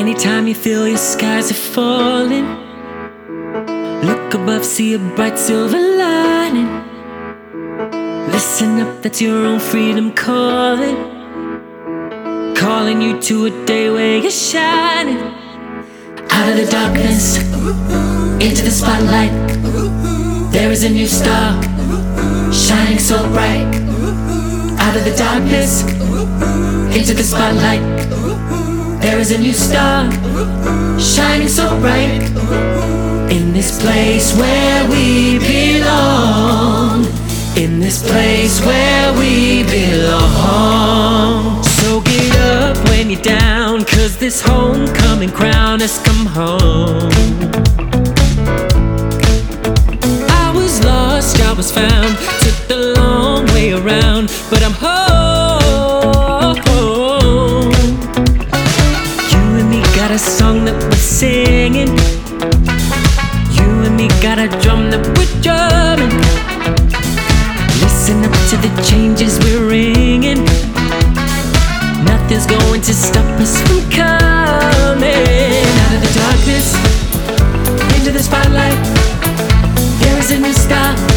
Anytime you feel your skies are falling, look above, see a bright silver lining. Listen up, that's your own freedom calling, calling you to a day where you're shining. Out of the darkness, into the spotlight, there is a new star, shining so bright. Out of the darkness, into the spotlight, there is a new star, shining so bright. In this place where we belong, in this place where we belong. So get up when you're down, 'cause this homecoming crown has come home. I was lost, I was found, took the long way around, but I'm home. You and me got a song that we're singing, you and me got a drum that we're drumming. Listen up to the changes we're ringing, nothing's going to stop us from coming. Out of the darkness, into the spotlight, there is a new star,